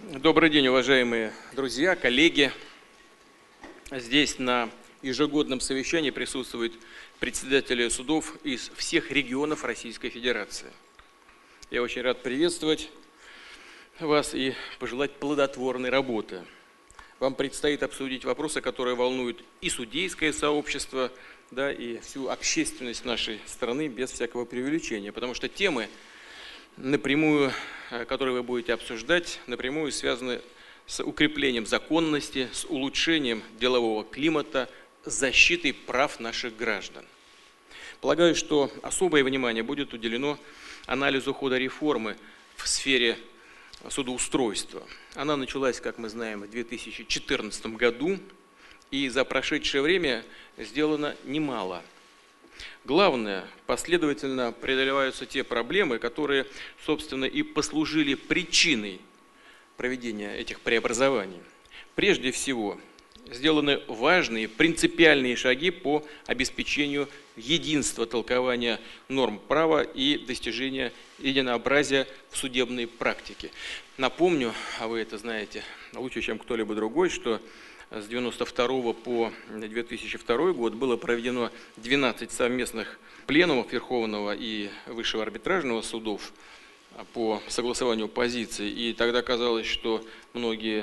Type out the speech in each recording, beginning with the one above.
Добрый день, уважаемые друзья, коллеги. Здесь на ежегодном совещании присутствуют председатели судов из всех регионов Российской Федерации. Я очень рад приветствовать вас и пожелать плодотворной работы. Вам предстоит обсудить вопросы, которые волнуют и судейское сообщество, да, и всю общественность нашей страны без всякого преувеличения, потому что темы, напрямую, которые вы будете обсуждать, напрямую связаны с укреплением законности, с улучшением делового климата, с защитой прав наших граждан. Полагаю, что особое внимание будет уделено анализу хода реформы в сфере судоустройства. Она началась, как мы знаем, в 2014 году, и за прошедшее время сделано немало. Главное, последовательно преодолеваются те проблемы, которые, собственно, и послужили причиной проведения этих преобразований. Прежде всего, сделаны важные принципиальные шаги по обеспечению единства толкования норм права и достижения единообразия в судебной практике. Напомню, а вы это знаете лучше, чем кто-либо другой, что с 1992 по 2002 год было проведено 12 совместных пленумов Верховного и Высшего арбитражного судов по согласованию позиций. И тогда казалось, что многие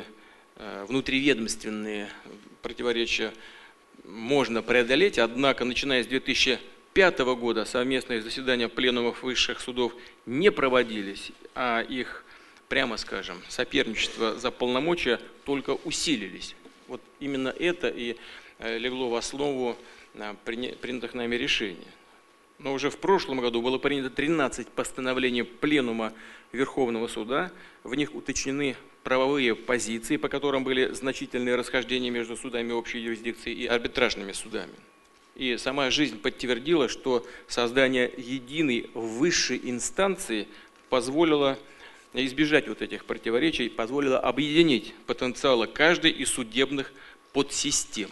внутриведомственные противоречия можно преодолеть, однако, начиная с 2005 года совместные заседания пленумов высших судов не проводились, а их, прямо скажем, соперничество за полномочия только усилились. Вот именно это и легло в основу принятых нами решений. Но уже в прошлом году было принято 13 постановлений Пленума Верховного Суда. В них уточнены правовые позиции, по которым были значительные расхождения между судами общей юрисдикции и арбитражными судами. И сама жизнь подтвердила, что создание единой высшей инстанции позволило избежать вот этих противоречий, позволило объединить потенциалы каждой из судебных подсистем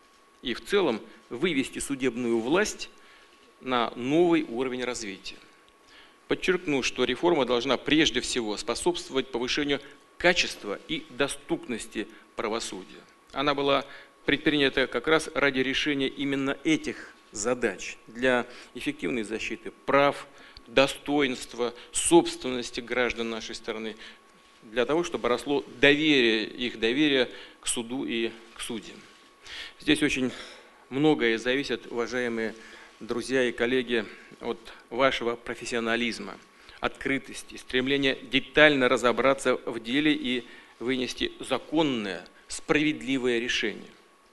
и в целом вывести судебную власть на новый уровень развития. Подчеркну, что реформа должна прежде всего способствовать повышению качества и доступности правосудия. Она была предпринята как раз ради решения именно этих задач для эффективной защиты прав, достоинства, собственности граждан нашей страны, для того, чтобы росло их доверие к суду и к судьям. Здесь очень многое зависит, уважаемые друзья и коллеги, от вашего профессионализма, открытости, стремления детально разобраться в деле и вынести законное, справедливое решение.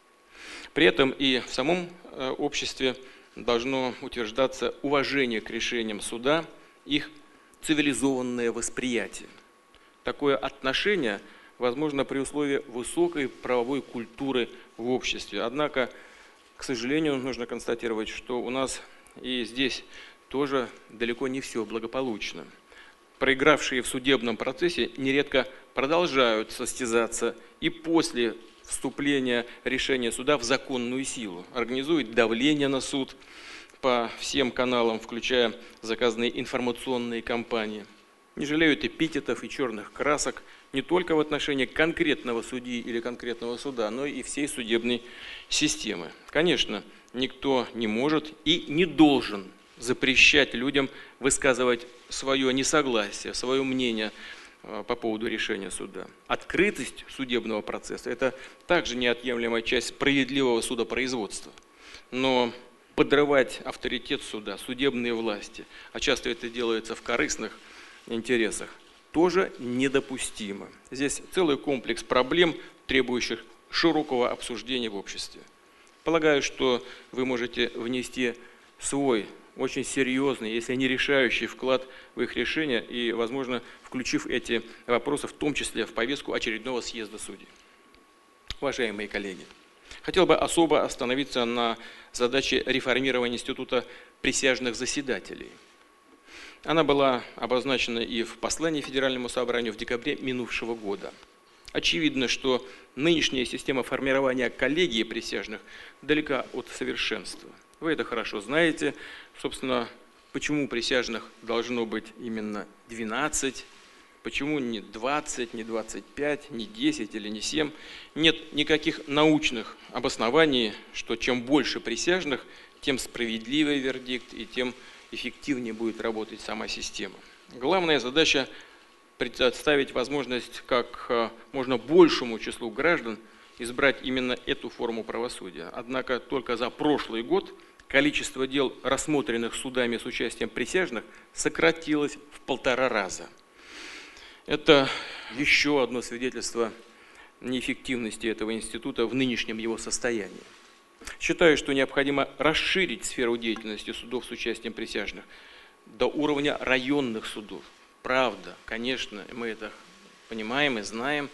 При этом и в самом обществе должно утверждаться уважение к решениям суда, их цивилизованное восприятие. Такое отношение возможно при условии высокой правовой культуры в обществе. Однако, к сожалению, нужно констатировать, что у нас и здесь тоже далеко не все благополучно. Проигравшие в судебном процессе нередко продолжают состязаться и после вступления решения суда в законную силу, организует давление на суд по всем каналам, включая заказанные информационные кампании. Не жалеют эпитетов и черных красок не только в отношении конкретного судьи или конкретного суда, но и всей судебной системы. Конечно, никто не может и не должен запрещать людям высказывать свое несогласие, свое мнение по поводу решения суда. Открытость судебного процесса – это также неотъемлемая часть справедливого судопроизводства. Но подрывать авторитет суда, судебные власти, а часто это делается в корыстных интересах, тоже недопустимо. Здесь целый комплекс проблем, требующих широкого обсуждения в обществе. Полагаю, что вы можете внести свой очень серьезный, если не решающий вклад в их решение и, возможно, включив эти вопросы, в том числе в повестку очередного съезда судей. Уважаемые коллеги, хотел бы особо остановиться на задаче реформирования института присяжных заседателей. Она была обозначена и в послании Федеральному собранию в декабре минувшего года. Очевидно, что нынешняя система формирования коллегии присяжных далека от совершенства. Вы это хорошо знаете. Собственно, почему присяжных должно быть именно 12, Почему не 20, не 25, не 10 или не 7? Нет никаких научных обоснований, что чем больше присяжных, тем справедливее вердикт и тем эффективнее будет работать сама система. Главная задача – предоставить возможность как можно большему числу граждан избрать именно эту форму правосудия. Однако только за прошлый год количество дел, рассмотренных судами с участием присяжных, сократилось в 1,5 раза. Это еще одно свидетельство неэффективности этого института в нынешнем его состоянии. Считаю, что необходимо расширить сферу деятельности судов с участием присяжных до уровня районных судов. Правда, конечно, мы это понимаем и знаем,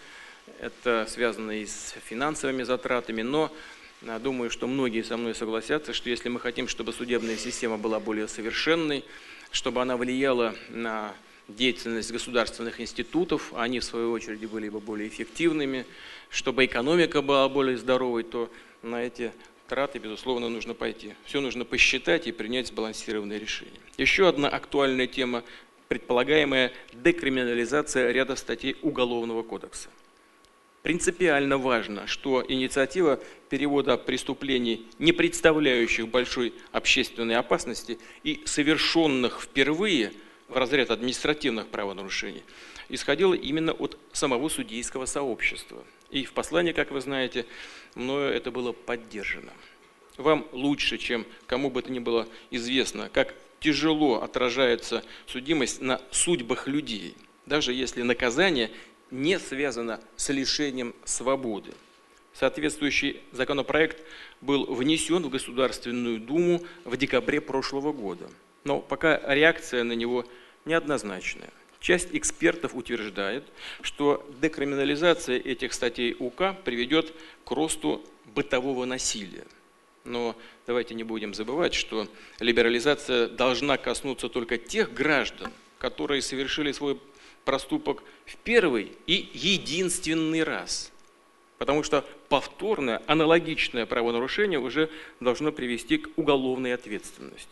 это связано и с финансовыми затратами, но думаю, что многие со мной согласятся, что если мы хотим, чтобы судебная система была более совершенной, чтобы она влияла на деятельность государственных институтов, а они в свою очередь были бы более эффективными, чтобы экономика была более здоровой, то на эти траты, безусловно, нужно пойти. Все нужно посчитать и принять сбалансированное решение. Еще одна актуальная тема – предполагаемая декриминализация ряда статей Уголовного кодекса. Принципиально важно, что инициатива перевода преступлений, не представляющих большой общественной опасности и совершенных впервые в разряд административных правонарушений, исходила именно от самого судейского сообщества. И в послании, как вы знаете, мною это было поддержано. Вам лучше, чем кому бы то ни было известно, как тяжело отражается судимость на судьбах людей, даже если наказание не связано с лишением свободы. Соответствующий законопроект был внесен в Государственную Думу в декабре прошлого года. Но пока реакция на него неоднозначная. Часть экспертов утверждает, что декриминализация этих статей УК приведет к росту бытового насилия. Но давайте не будем забывать, что либерализация должна коснуться только тех граждан, которые совершили свой проступок в первый и единственный раз. Потому что повторное, аналогичное правонарушение уже должно привести к уголовной ответственности.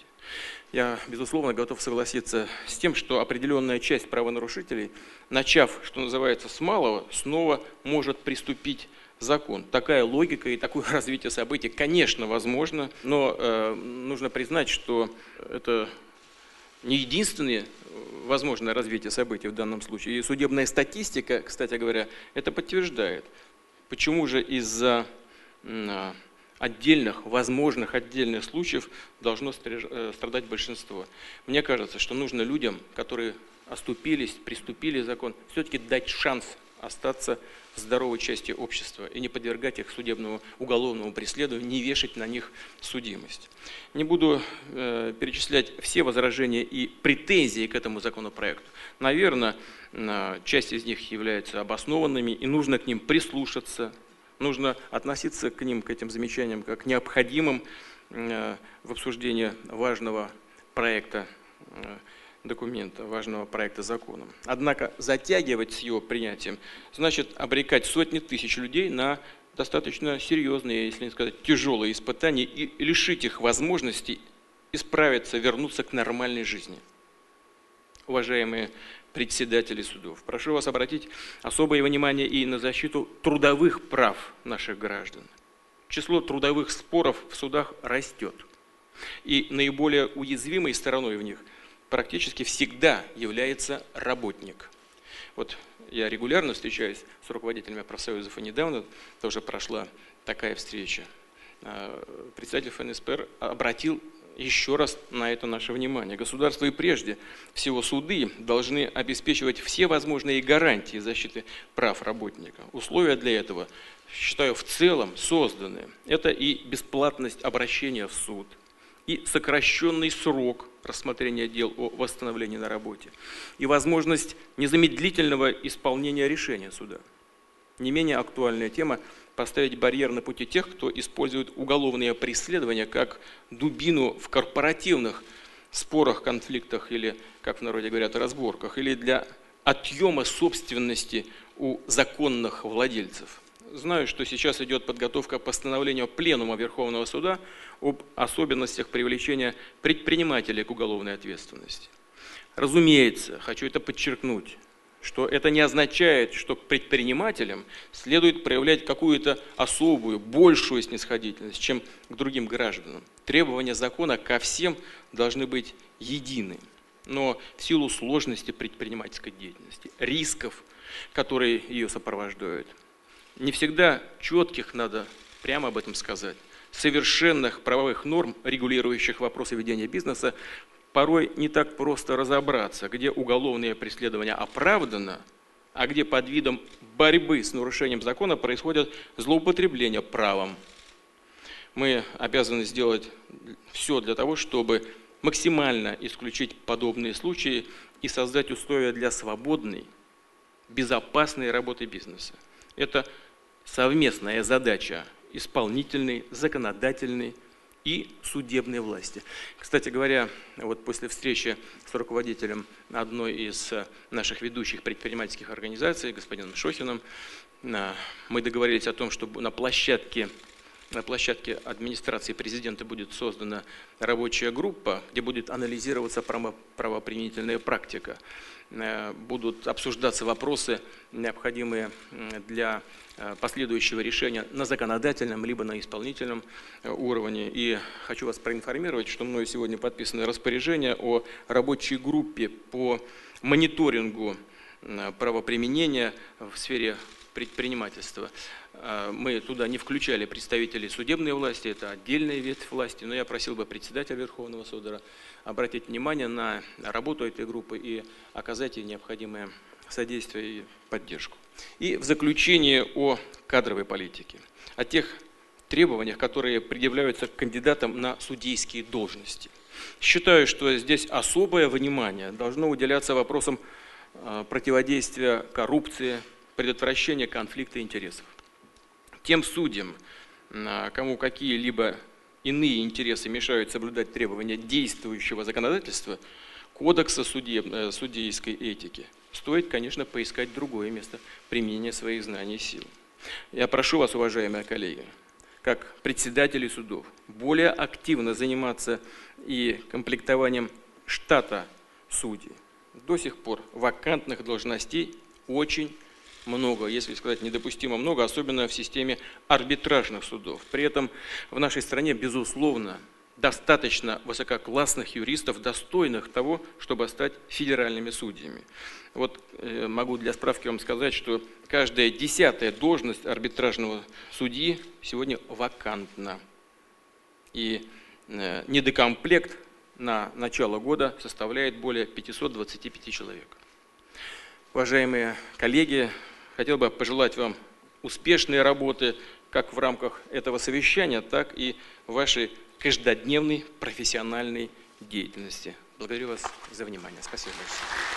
Я, безусловно, готов согласиться с тем, что определенная часть правонарушителей, начав, что называется, с малого, снова может приступить закон. Такая логика и такое развитие событий, конечно, возможно, но нужно признать, что это не единственное возможное развитие событий в данном случае. И судебная статистика, кстати говоря, это подтверждает. Почему же из-за возможных отдельных случаев должно страдать большинство? Мне кажется, что нужно людям, которые оступились, приступили закон, все-таки дать шанс остаться в здоровой части общества и не подвергать их судебному уголовному преследованию, не вешать на них судимость. Не буду перечислять все возражения и претензии к этому законопроекту. Наверное, часть из них являются обоснованными, и нужно к ним прислушаться, нужно относиться к ним, к этим замечаниям, как к необходимым в обсуждении важного проекта документа, важного проекта закона. Однако затягивать с его принятием значит обрекать сотни тысяч людей на достаточно серьезные, если не сказать тяжелые испытания и лишить их возможности исправиться, вернуться к нормальной жизни. Уважаемые председатели судов, прошу вас обратить особое внимание и на защиту трудовых прав наших граждан. Число трудовых споров в судах растет, и наиболее уязвимой стороной в них практически всегда является работник. Вот я регулярно встречаюсь с руководителями профсоюзов, и недавно тоже прошла такая встреча. Председатель ФНСПР обратил еще раз на это наше внимание. Государство и прежде всего суды должны обеспечивать все возможные гарантии защиты прав работника. Условия для этого, считаю, в целом созданы. Это и бесплатность обращения в суд, и сокращенный срок рассмотрения дел о восстановлении на работе, и возможность незамедлительного исполнения решения суда. Не менее актуальная тема – поставить барьер на пути тех, кто использует уголовное преследование как дубину в корпоративных спорах, конфликтах или, как в народе говорят, разборках, или для отъема собственности у законных владельцев. Знаю, что сейчас идет подготовка постановления Пленума Верховного Суда об особенностях привлечения предпринимателей к уголовной ответственности. Разумеется, хочу это подчеркнуть, что это не означает, что к предпринимателям следует проявлять какую-то особую, большую снисходительность, чем к другим гражданам. Требования закона ко всем должны быть едины. Но в силу сложности предпринимательской деятельности, рисков, которые ее сопровождают, не всегда четких, надо прямо об этом сказать, совершенных правовых норм, регулирующих вопросы ведения бизнеса, порой не так просто разобраться, где уголовное преследование оправдано, а где под видом борьбы с нарушением закона происходят злоупотребления правом. Мы обязаны сделать все для того, чтобы максимально исключить подобные случаи и создать условия для свободной, безопасной работы бизнеса. Это совместная задача исполнительной, законодательной и судебной власти. Кстати говоря, вот после встречи с руководителем одной из наших ведущих предпринимательских организаций, господином Шохиным, мы договорились о том, что на площадке администрации президента будет создана рабочая группа, где будет анализироваться правоприменительная практика. Будут обсуждаться вопросы, необходимые для последующего решения на законодательном либо на исполнительном уровне. И хочу вас проинформировать, что мною сегодня подписано распоряжение о рабочей группе по мониторингу правоприменения в сфере предпринимательства. Мы туда не включали представителей судебной власти, это отдельная ветвь власти, но я просил бы председателя Верховного суда обратить внимание на работу этой группы и оказать ей необходимое содействие и поддержку. И в заключение о кадровой политике, о тех требованиях, которые предъявляются к кандидатам на судейские должности. Считаю, что здесь особое внимание должно уделяться вопросам противодействия коррупции, предотвращения конфликта интересов. Тем судьям, кому какие-либо иные интересы мешают соблюдать требования действующего законодательства, кодекса судейской этики, стоит, конечно, поискать другое место применения своих знаний и сил. Я прошу вас, уважаемые коллеги, как председатели судов, более активно заниматься и комплектованием штата судей. До сих пор вакантных должностей очень много, если сказать недопустимо много, особенно в системе арбитражных судов. При этом в нашей стране, безусловно, достаточно высококлассных юристов, достойных того, чтобы стать федеральными судьями. Вот могу для справки вам сказать, что каждая 10-я должность арбитражного судьи сегодня вакантна. И недокомплект на начало года составляет более 525 человек. Уважаемые коллеги, хотел бы пожелать вам успешной работы как в рамках этого совещания, так и в вашей каждодневной профессиональной деятельности. Благодарю вас за внимание. Спасибо большое.